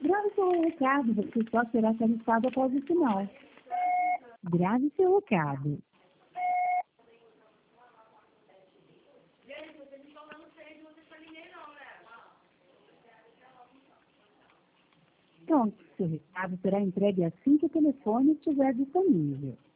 Grave seu recado, você só será tarifado após o sinal. Grave seu recado. Pronto, seu recado será entregue assim que o telefone estiver disponível.